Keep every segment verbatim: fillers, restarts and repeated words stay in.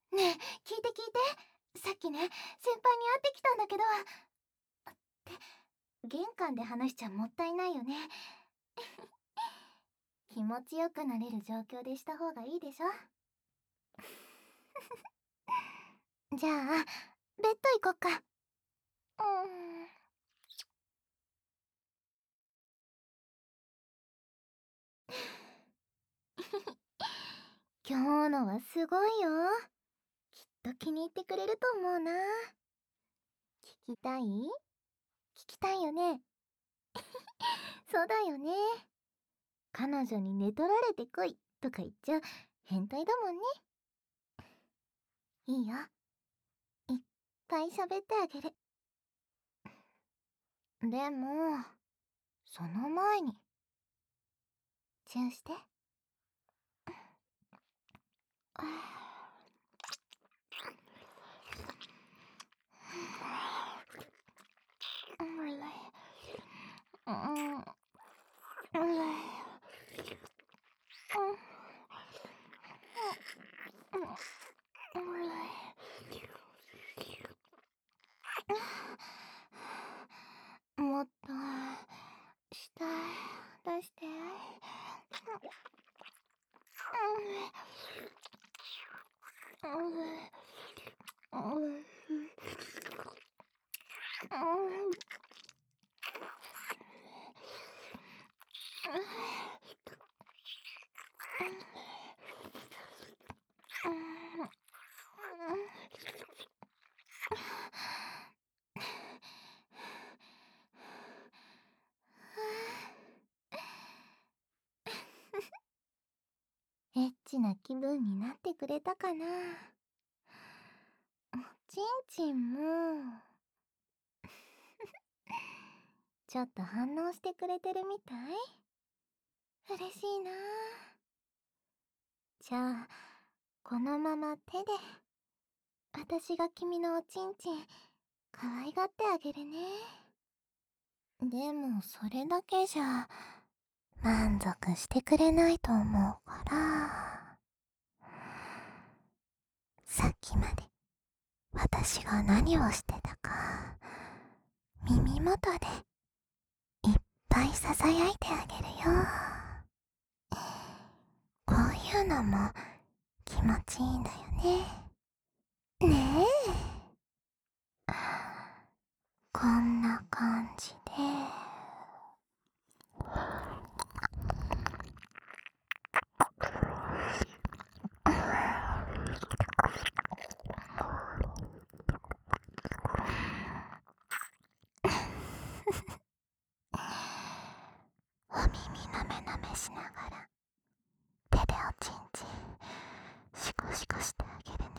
ねえ、聞いて聞いて。さっきね、先輩に会ってきたんだけど。って玄関で話しちゃもったいないよね。気持ちよくなれる状況でした方がいいでしょ。じゃあベッド行こっか。うーん。今日のはすごいよ。きっと気に入ってくれると思うな。聞きたい？聞きたいよね。そうだよね。彼女に寝取られてこいとか言っちゃう変態だもんね。いいよ。いっぱい喋ってあげる。でも、その前に、チューして。うん。もっと下出して。エッチな気分になってくれたかな。ちんちんもちょっと反応してくれてるみたい。嬉しいな。じゃあこのまま手で私が君のおちんちん可愛がってあげるね。でもそれだけじゃ満足してくれないと思うから、さっきまで私が何をしてたか耳元でいっぱいささやいてあげるよ。こういうのも気持ちいいんだよね。ねえ。こんな感じで。お耳なめなめしながら手でおちんちんシコシコしてあげるね。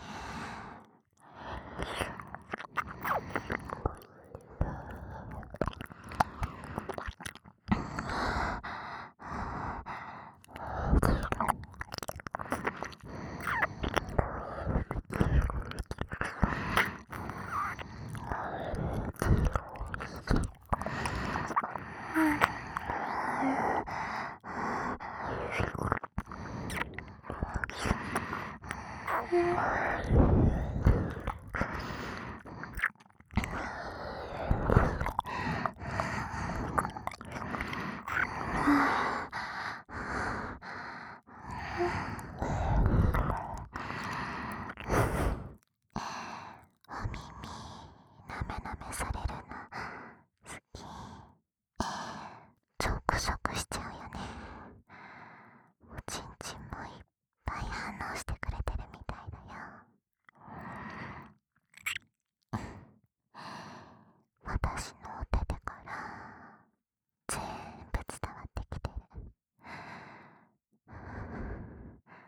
お耳なめなめされるの好き。ゾクゾクしちゃうよね。おちんちんもいっぱい反応してくれてるみたいだよ。私のお手手から全部伝わってきてる。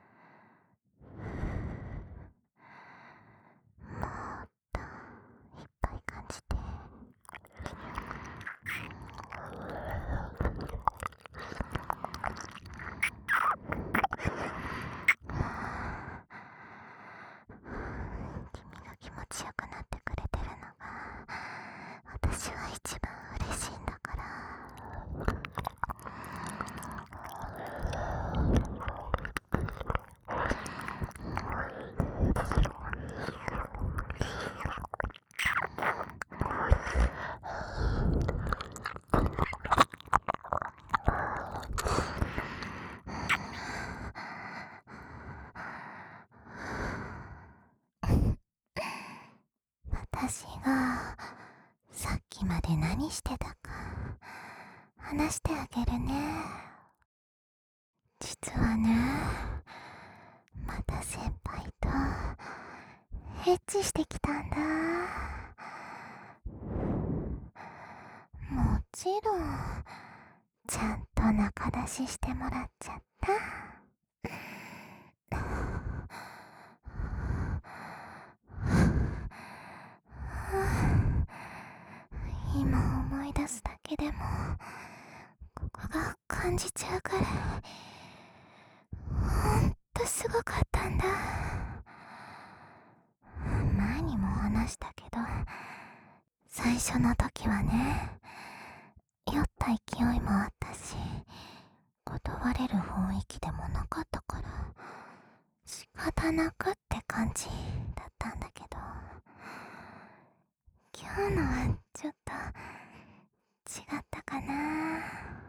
がさっきまで何してたか話してあげるね。実はね、また先輩とエッチしてきたんだ。もちろんちゃんと仲出ししてもらっちゃった。今思い出すだけでもここが感じちゃうから、ほんとすごかったんだ。前にも話したけど、最初の時はね、酔った勢いもあったし、断れる雰囲気でもなかったから仕方なくって感じだったんだけど、今日のはちょっと違ったかな。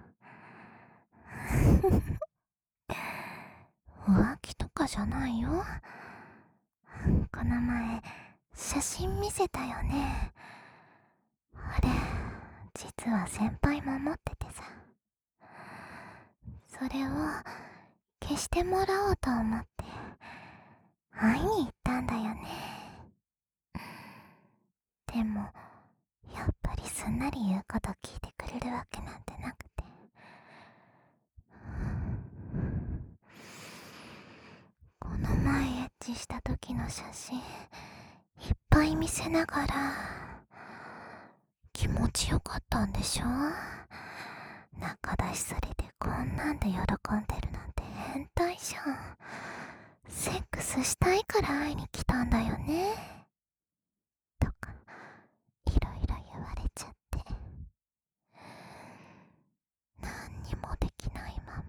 浮気とかじゃないよ。この前写真見せたよね。あれ実は先輩も持っててさ、それを消してもらおうと思って会いに行ったんだよね。でもやっぱりすんなり言うこと聞いてくれるわけなんてなくて、この前エッチした時の写真いっぱい見せながら、気持ちよかったんでしょ。仲出しされてこんなんで喜んでるなんて変態じゃん。セックスしたいから会いに来たんだよねとかいろいろ言われちゃって、何にもできないま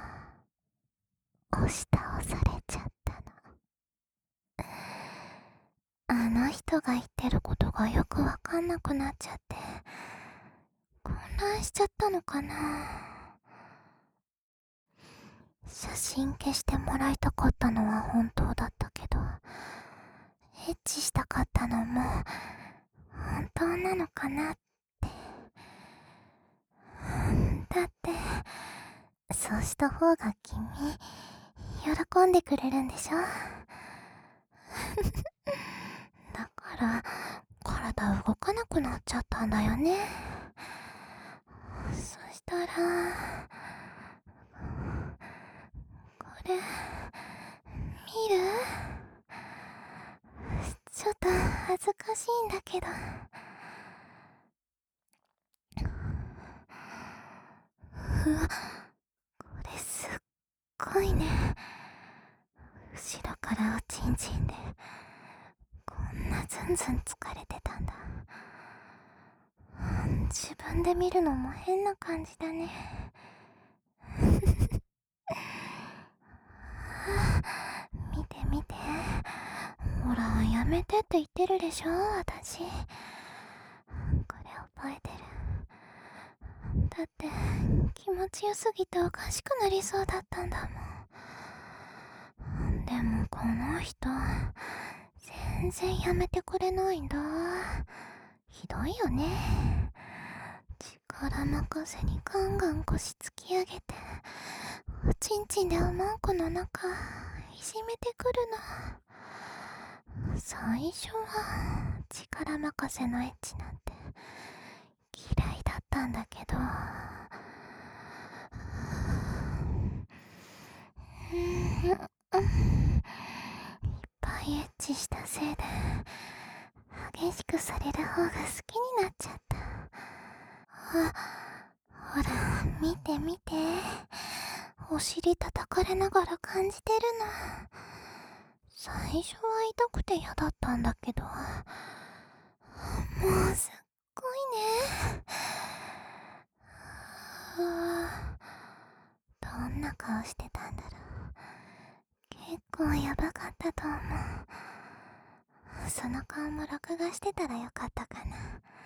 ま押し倒されちゃったの。あの人が言ってることがよくわかんなくなっちゃって混乱しちゃったのかな。写真消してもらいたかったのは本当だったけど、エッチしたかったのも本当なのかなって。だってそうした方が君喜んでくれるんでしょ。だから体動かなくなっちゃったんだよね。そしたらこれ見る？ちょっと恥ずかしいんだけど。うわ、これすっごいね。後ろからおちんちんでこんなズンズン疲れてたんだ。自分で見るのも変な感じだね。見て見て、ほらやめてって言ってるでしょ私。これ覚えてる。だって気持ちよすぎておかしくなりそうだったんだもん。でもこの人全然やめてくれないんだ。ひどいよね。力任せにガンガン腰突き上げておちんちんでおまんこの中いじめてくるの。最初は力任せのエッチなんて嫌いだったんだけど、うん、いっぱいエッチしたせいで激しくされる方が好きになっちゃった。あ、ほら見て見て、お尻叩かれながら感じてるの。最初は痛くて嫌だったんだけど、もうすっごいね。うわ、どんな顔してたんだろう。結構やばかったと思う。その顔も録画してたらよかったかな。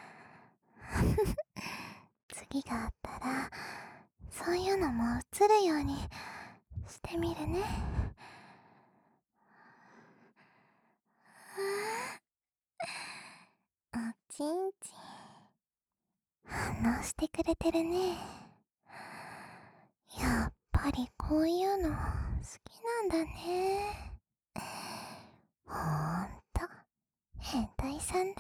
次があったらそういうのも映るようにしてみるね。ああ、おしてくれてるね。やっぱりこういうの好きなんだね。ほんと、変態さんだ。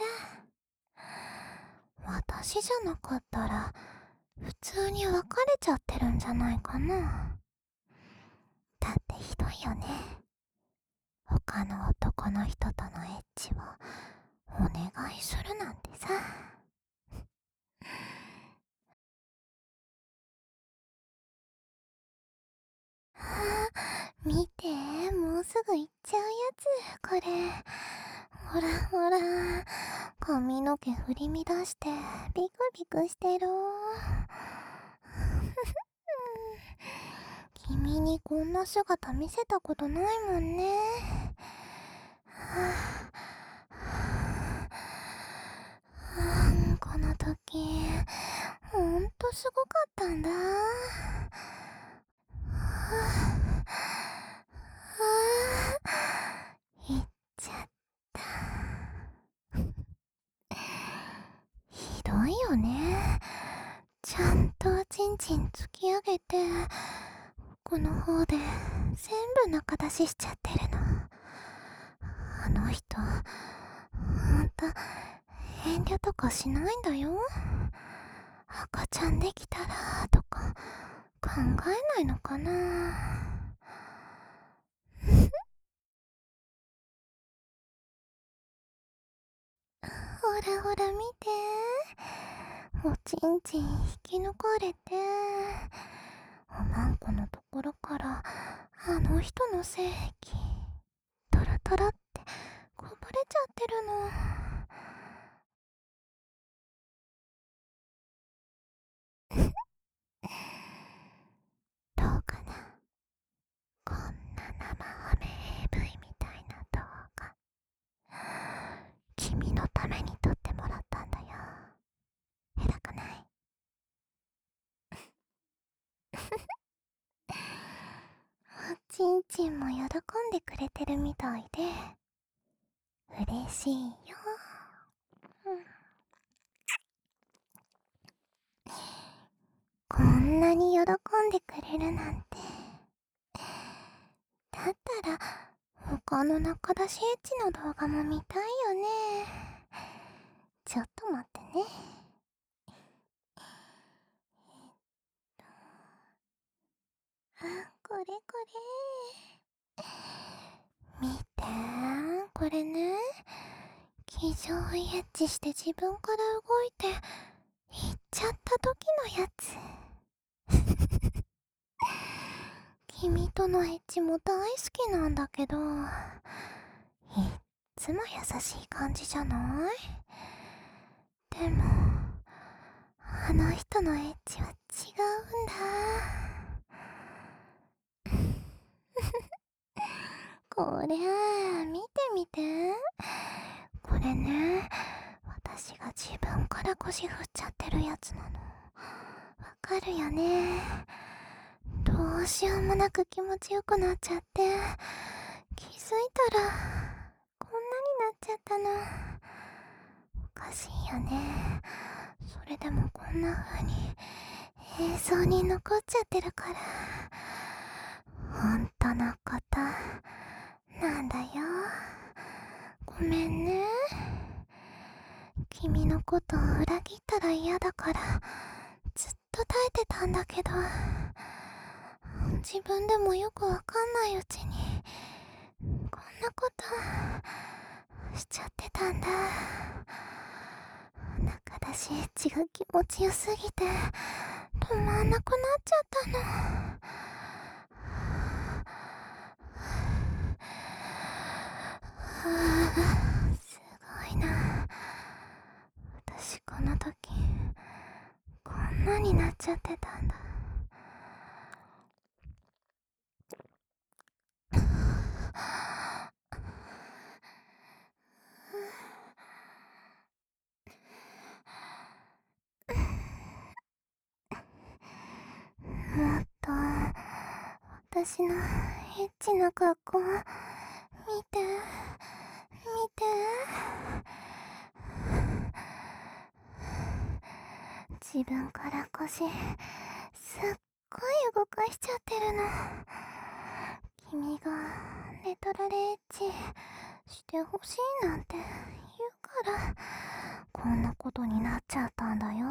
私じゃなかったら、普通に別れちゃってるんじゃないかな。だってひどいよね。他の男の人とのエッチをお願いするなんてさ。はあ、見て、もうすぐ行っちゃうやつ、これ。ほらほら、髪の毛振り乱してビクビクしてる。君にこんな姿見せたことないもんね。はあ、この時ほんとすごかったんだ。はあ、行っちゃった。ひどいよね。ちゃんとチンチン突き上げて奥の方で全部中出ししちゃってるの。あの人ほんと遠慮とかしないんだよ。赤ちゃんできたらとか考えないのかな。ほらほら見て、おちんちん引き抜かれて、おまんこのところからあの人の精液トラトラってこぼれちゃってるの。どうかな、こんな生ハメ エーブイ みたいな動画君のために撮ってもらったんだよ。偉くない？おちんちんも喜んでくれてるみたいで嬉しいよ。うん、こんなに喜んでくれるなんて。だったら他の中出しエッチの動画も見たいよね。ちょっと待ってね。あ、これこれ。見て、これね。気上エッチして自分から動いて行っちゃった時のやつ。君とのエッチも大好きなんだけど、いっつも優しい感じじゃない？でもあの人のエッチは違うんだ。これ見てみて。これね、私が自分から腰振っちゃってるやつなの。わかるよね。どうしようもなく気持ちよくなっちゃって、気づいたらこんなになっちゃったの。おかしいよね。それでもこんな風に映像に残っちゃってるから、本当のことなんだよ。ごめんね。君のことを裏切ったら嫌だからずっと耐えてたんだけど、自分でもよくわかんないうちにこんなことしちゃってたんだ。中出しエッチが気持ちよすぎて止まんなくなっちゃったの。はあ、すごいな。私この時こんなになっちゃってたんだ。もっと私のエッチな格好見て見て。 自分から腰すっごい動かしちゃってるの。君がレトラレエッチしてほしいなんて言うからこんなことになっちゃったんだよ。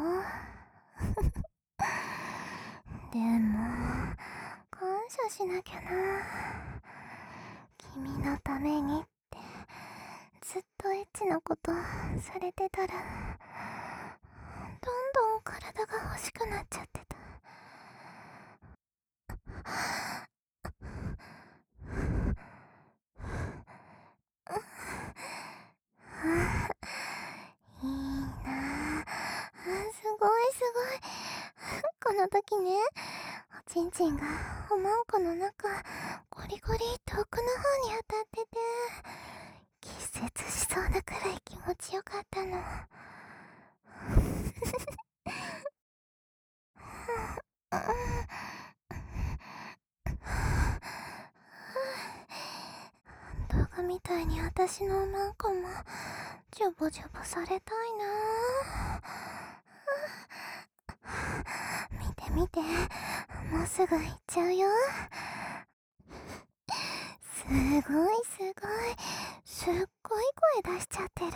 でも感謝しなきゃな。君のためにってずっとエッチなことされてたらどんどん体が欲しくなっちゃってた。いいなあ、すごいすごい。この時ね、おちんちんがおまんこの中ゴリゴリ遠くの方に当たってて気絶しそうなくらい気持ちよかったの。動画みたいに私のおまんこもジョボジョボされたいな。見て見て、もうすぐ行っちゃうよ。すごいすごい、すっごい声出しちゃってる。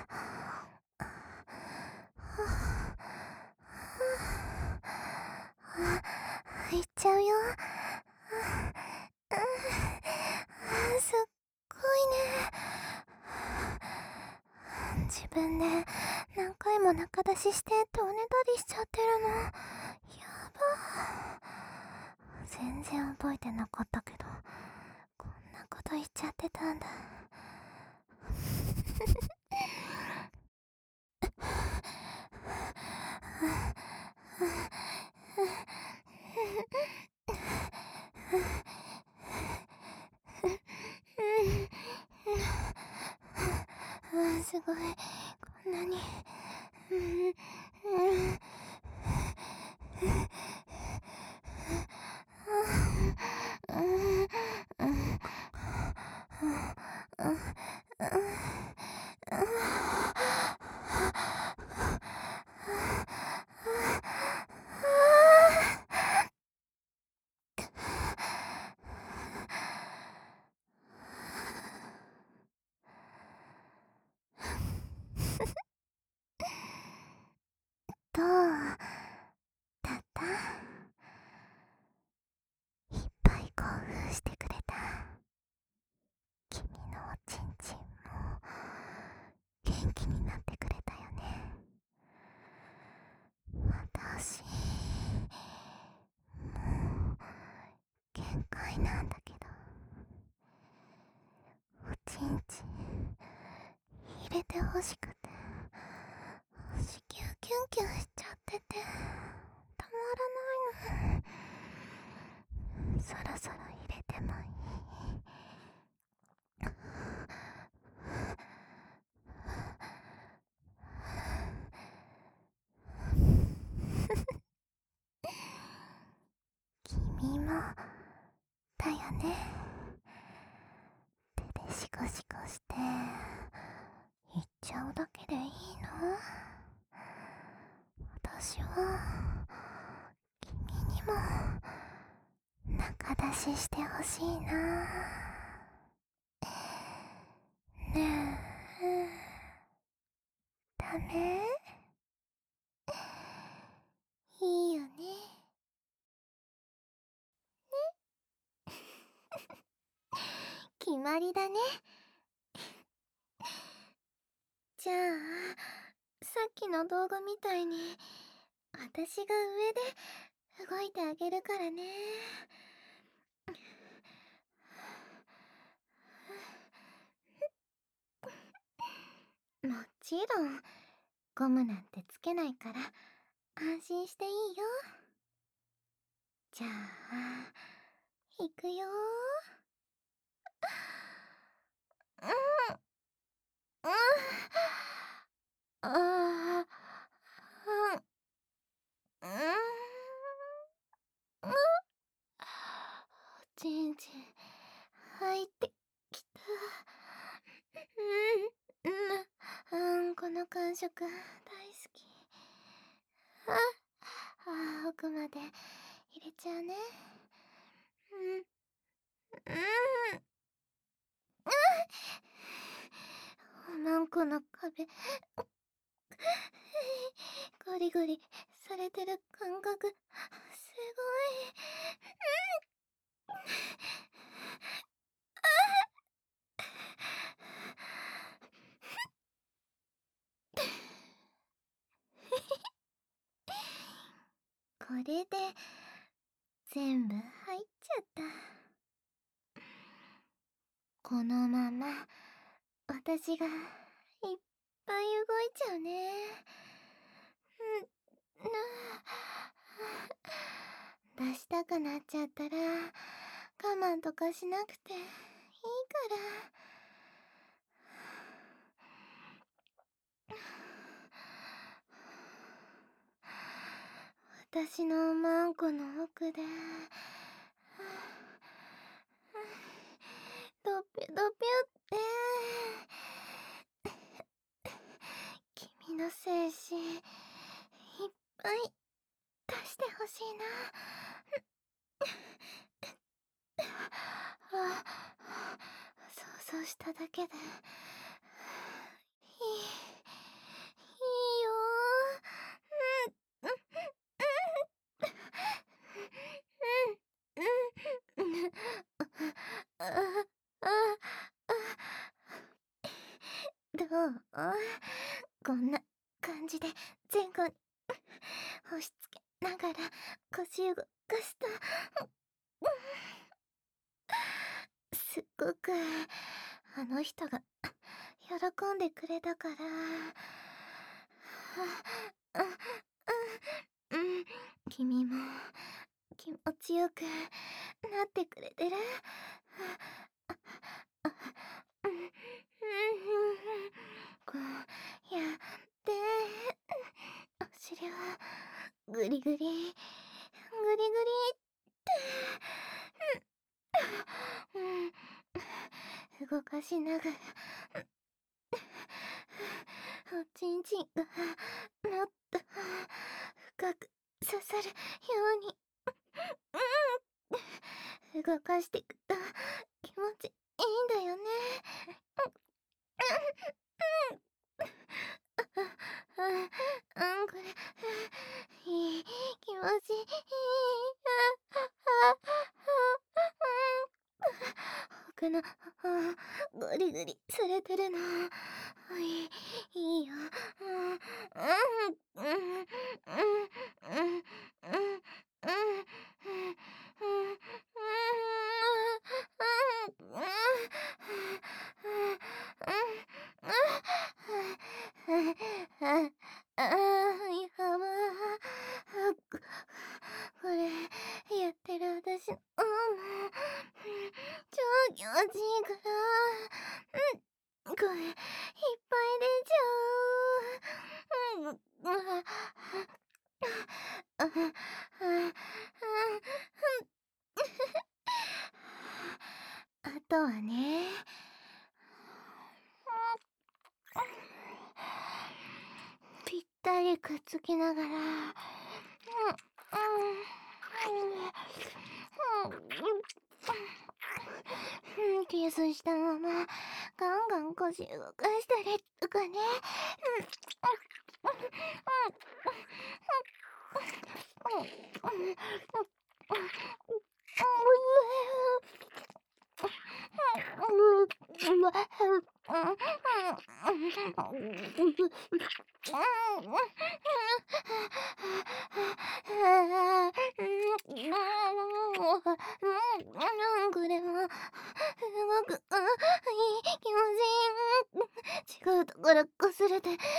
行っちゃうよ。すっごいね。自分で何回も中出ししてどねたりしちゃってるの。やば。全然覚えてなかったけどこんなこと言っちゃってたんだ。すごい、こんなに。どうだった？いっぱい興奮してくれた？君のおちんちんも元気になってくれたよね。私もう限界なんだけど、おちんちん入れてほしくて子宮キュンキュンしちゃっててたまらないの。そろそろ入れてもいい？君もだよね。手でシコシコしていっちゃうだけでいいの？私は君にも中出ししてほしいな。ねえ、ダメ？いいよね。決まりだね。じゃあさっきの動画みたいに私が上で動いてあげるからね。もちろんゴムなんてつけないから安心していいよ。じゃあいくよ。うんうんあーうんうんうんおちんちん入ってきた。うんうん、うん、この感触大好き。あ奥まで入れちゃうね。うん。うん。おまんこの壁、ゴリゴリされてる感覚、すごい。これで全部入っちゃった。このまま私がいっぱい動いちゃうね。うん、出したくなっちゃったら我慢とかしなくていいから。私のマンコの奥でドピュドピュって君の精子いっぱい出してほしいな。あ、想像しただけでいい、いいよ。うん、うん、うん、うん、うん、あ、あ、どう？こんな感じで前後に押し付けながら腰動かすと、すっごくあの人が喜んでくれたから、あ、あ、うん、君も気持ちよくなってくれてる？うん、うん、こうやってお尻をグリグリグリグリって、うん、動かしながらおちんちんがもっと深く刺さるように、うん、動かしていくと気持ちいいんだよね。うん、うん、これいい気持ちいい。奥のゴリゴリされてるのいい、いいよ。うん、うん、うん、うん、うん、うん、うん、うん、ああ、やばー。これ、やってる私、うん、超気持ちいいから、うん、これ、いっぱい出ちゃう。うん、あ、あ、あ、あ、あとはね、ぴったりくっつきながら、うん、うん、うん、うん、キスしたままガンガン腰動かしたりとかね。うん、うん、うん、うん、うん、うん、これもすごくいい気持ちいい。違うところこすれて気持ちいい。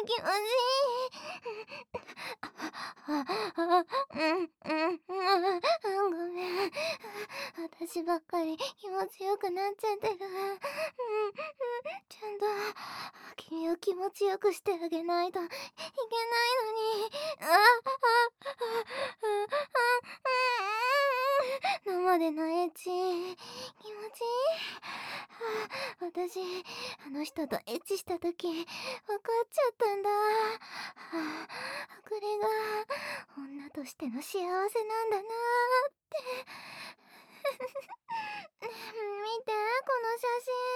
うん、うん、うん、ごめん。私ばっかり気持ちよくなっちゃってる。うん、うん、ちゃんと君を気持ちよくしてあげないといけないのに。あ、あ、あ、あ、生でのエッチ気持ちいい。 私、あの人とエッチした時、分かっちゃったんだ。はあ、これが、女としての幸せなんだなーって。見て、この写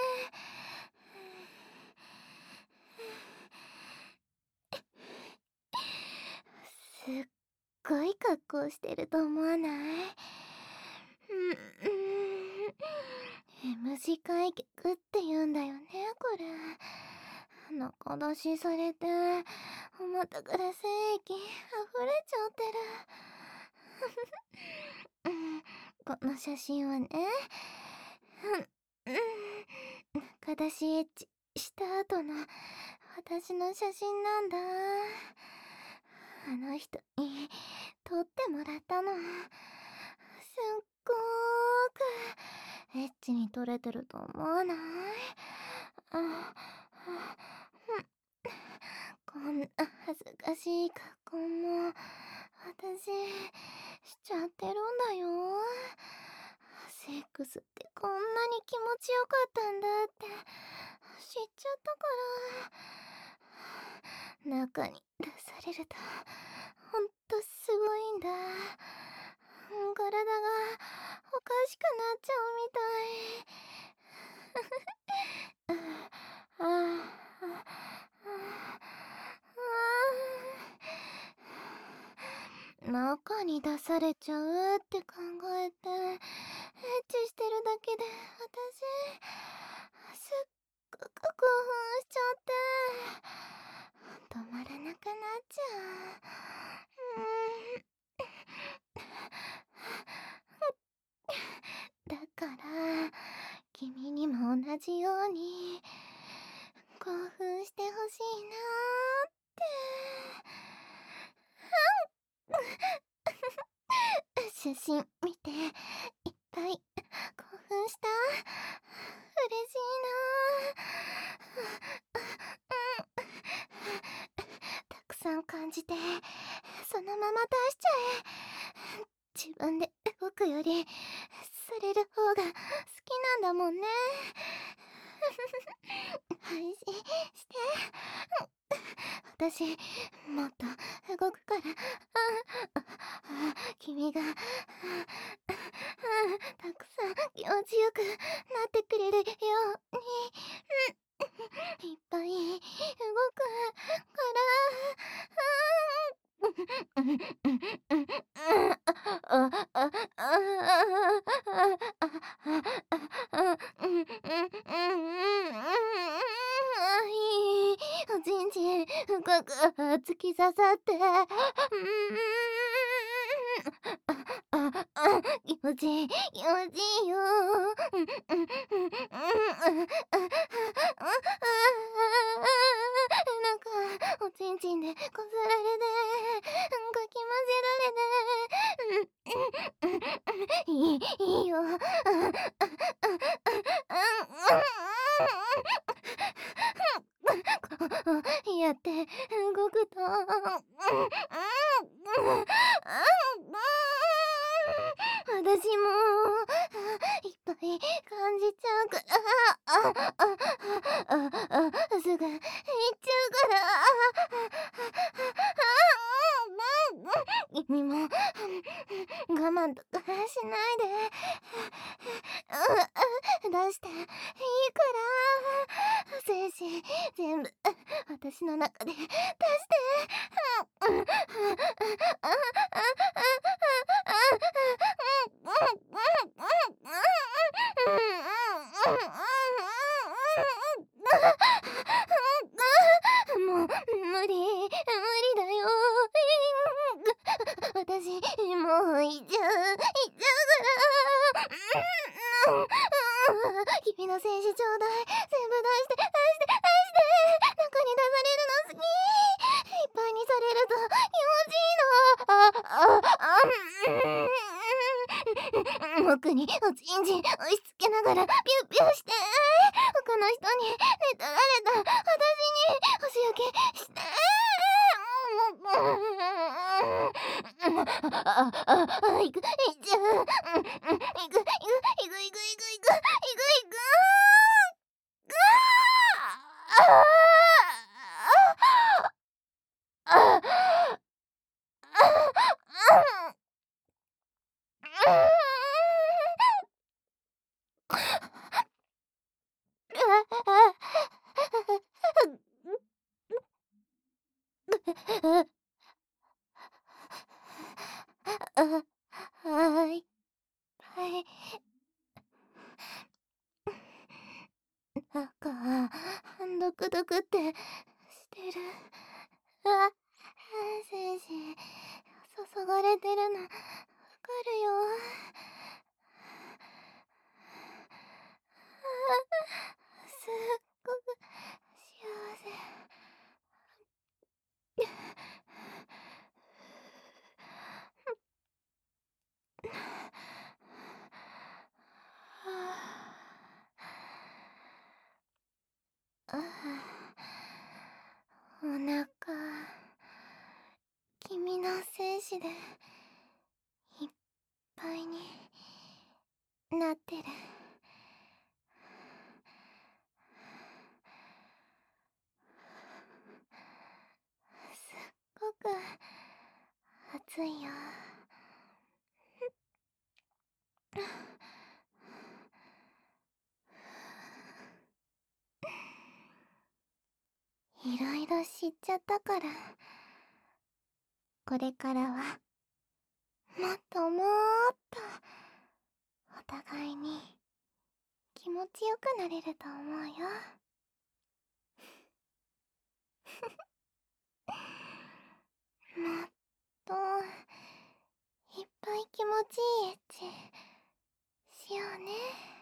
真。すっごい格好してると思わない？うん、うん、M 字開脚って言うんだよね、これ。中出しされて、お股から精液溢れちゃってる。うん、この写真はね、うん、うん、中出しエッチした後の私の写真なんだ。あの人に撮ってもらったの。すっごーくエッチに撮れてると思わない？あ、あ、うん、こんな恥ずかしい格好も私しちゃってるんだよ。セックスってこんなに気持ちよかったんだって知っちゃったから。中に出されるとほんとすごいんだ。体がおかしくなっちゃうみたい。ああ、ああ、中に出されちゃうって考えてエッチしてるだけで私すっごく興奮しちゃって止まらなくなっちゃう。うーんだから君にも同じように興奮してほしいなーって。写真見ていっぱい興奮した？嬉しいなー。たくさん感じてそのまま出しちゃえ。自分で動くよりされる方が好きなんだもんね。配信して。私もっと動くから。君がたくさん気持ちよくなってくれるようにいっぱい動くおちんちん深く突き刺さって気持ちいい気持ちいいよ。なんかおちんちんでこすられてかき混ぜられていいいいよ。やって動くと私もいっぱい感じちゃうからすぐ行っちゃうから君も我慢とかしないで出していいから精子全部私の中で出してもう無理無理だよ。私もう行っちゃう行っちゃうから君の精子ちょうだい。全部出して出して出して中に出されるの好き。いっぱいにされると気持ちいいの。僕におちんちん押し付けながらピュッピュして他の人に寝取られた私にお仕置きしてあああ行く行っちゃう行く行く行く行く行く行く行く行くなんか、ドクドクってしてる。あ、精子、注がれてるの、わかるよ。すっごく幸せ。あお腹、君の精子でいっぱいになってる。すっごく暑いよ。いろいろ知っちゃったから、これからはもっともっとお互いに気持ちよくなれると思うよ。もっといっぱい気持ちいいエッチしようね。